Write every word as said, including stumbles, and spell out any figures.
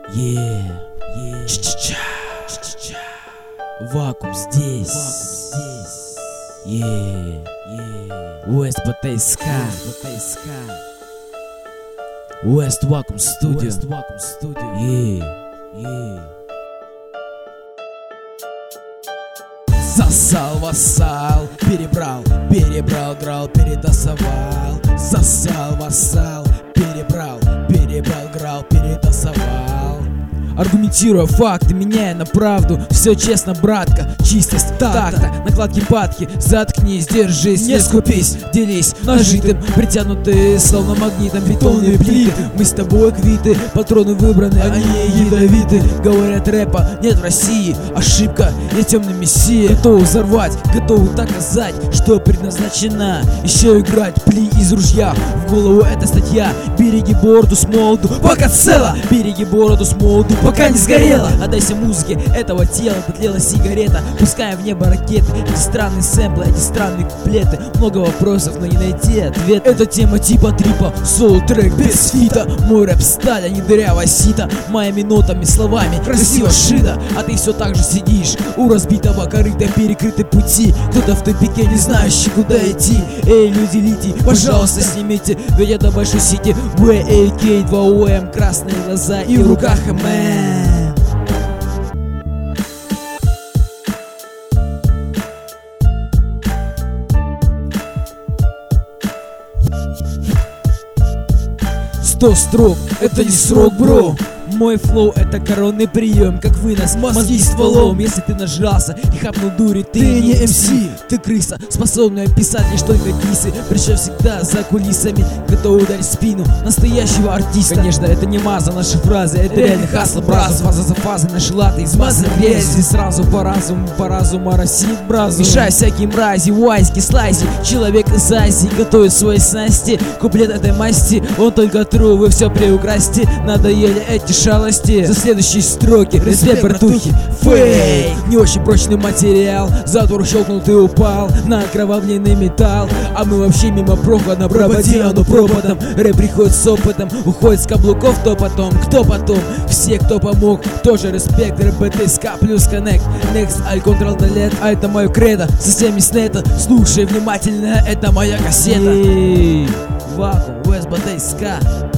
Yeah, yeah. Ч-ч-ча, ч-ч-ча. Вакуум здесь. Yeah, yeah. West БТСК. West Vacuum Studio. West Vacuum Studio. Yeah, yeah. Засал, вассал, перебрал, перебрал, грал, перетасовал. Засал, вассал, перебрал, перебрал, грал, перетасовал. Аргументируя факты, меняя на правду. Все честно, братка, чистость, так-то. Накладки, падки, заткнись, держись, не скупись, делись нажитым, притянутые словно магнитом бетонные плиты. Мы с тобой квиты, патроны выбраны, они ядовиты. Говорят, рэпа нет в России, ошибка, я темный мессия. Готов взорвать, готов доказать, что предназначена еще играть пли из ружья. В голову эта статья: береги бороду с молоду, пока цело. Береги бороду с молоду, пока не сгорела. Отдайся музыке этого тела, дотлела сигарета. Пускаем в небо ракеты, эти странные сэмплы, эти странные куплеты. Много вопросов, но не найти ответ. Это тема типа трипа, соло-трек без фита. Мой рэп сталь, а не дырявая сита. Моими нотами, словами красиво шито. А ты все так же сидишь у разбитого корыта, перекрыты пути. Кто-то в тупике, не знающий, куда идти. Эй, люди лити, пожалуйста, снимите, ведь это большой сити. вэ эй кей, два о эм, красные глаза и в руках эм эм. Сто строк, это не срок, бро. Мой флоу — это коронный прием, как вынос мозги стволом. Если ты нажрался и хапнул дури, ты, ты не эм си, ты крыса, способная писать лишь только дисы. Причем всегда за кулисами, готов ударить в спину настоящего артиста. Конечно, это не маза, наши фразы, это реальный хасл, бразу. Фаза за фазой, наши латы измазаны грязью. Сразу по разуму, по разуму оросит бразу. Мешай всякие мрази, вайски, слайзи. Человек из Азии готовит свои снасти. Куплет этой масти, он только тру, вы все приукрасьте. Надоели эти шалости. За следующие строки респект, братухи. Фейк, не очень прочный материал. Затвор щелкнул, ты упал на окровавленный металл. А мы вообще мимо прохода, проводи оно проводом. Рэп приходит с опытом, уходит с каблуков. То потом, кто потом? Все, кто помог, тоже респект. Рэп БТСК плюс коннект. Next, Аль Control Delete, а это мое кредо. Со всеми снета, слушай внимательно, это моя кассета. Вакуум, West БТСК.